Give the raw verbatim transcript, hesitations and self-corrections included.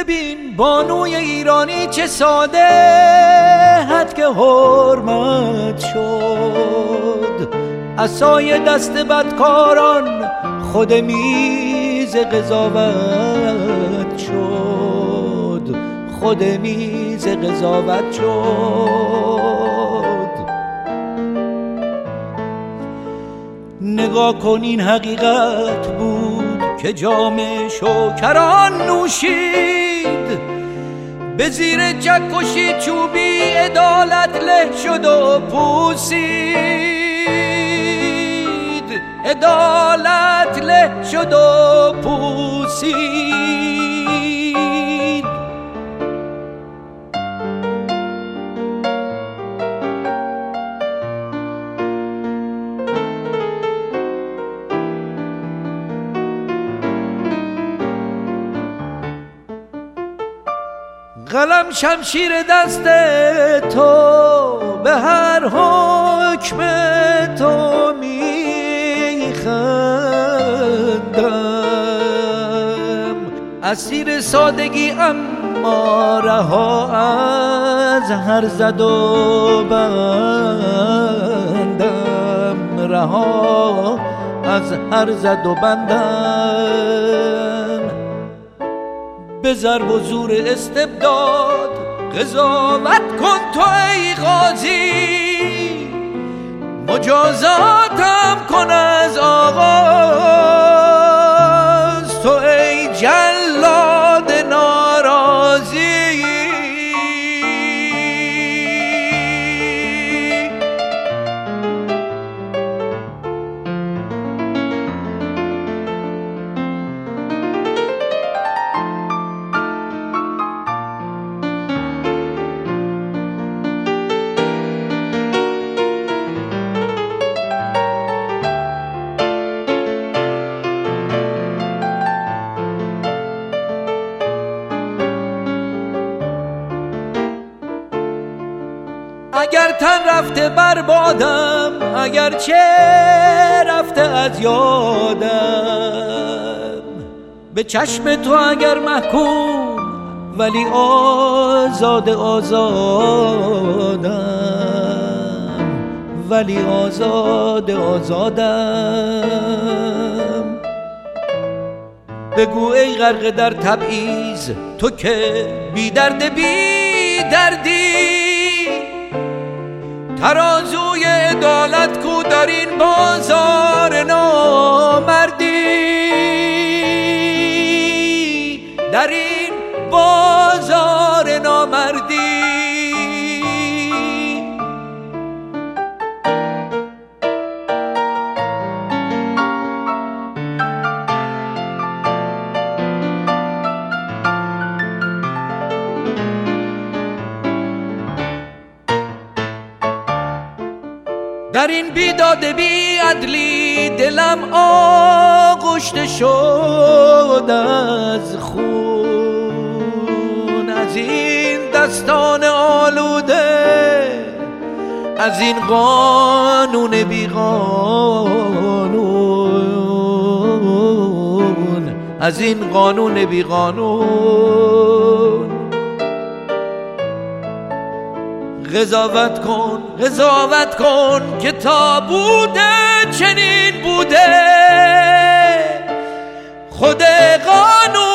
ببین بانوی ایرانی چه ساده حد که حرمت شد، عصای دست بدکاران خود میز قضاوت شد، خود میز قضاوت شد. نگاه کن این حقیقت بود که جام شوکران نوشید، به زیر جکشی چوبی عدالت له شد و پوسید، عدالت له شد و پوسید. قلم شمشیر دست تو به هر حکم تو میخندم، اسیر سادگی اما رها از هر زد و بندم، رها از هر زد و بندم. به ضرب و زور استبداد قضاوت کن تو ای قاضی، مجازاتم کن از آغاز تو ای جلاد ناراضی. اگر تن رفته بربادم، اگر چه رفته از یادم، به چشم تو اگر محکوم ولی آزاد آزادم، ولی آزاد آزادم. بگو ای غرق در تبعیض تو که بی درد بی دردی، ترازوی عدالت کو در این بازار نامردی، در این بازار نامردی. در این بیداد بی عدلی دلم آغشته شد از خون، از این دستان آلوده، از این قانون بی قانون، از این قانون بی قانون. قضاوت کن قضاوت کن که تا بوده چنین بوده، خود قانون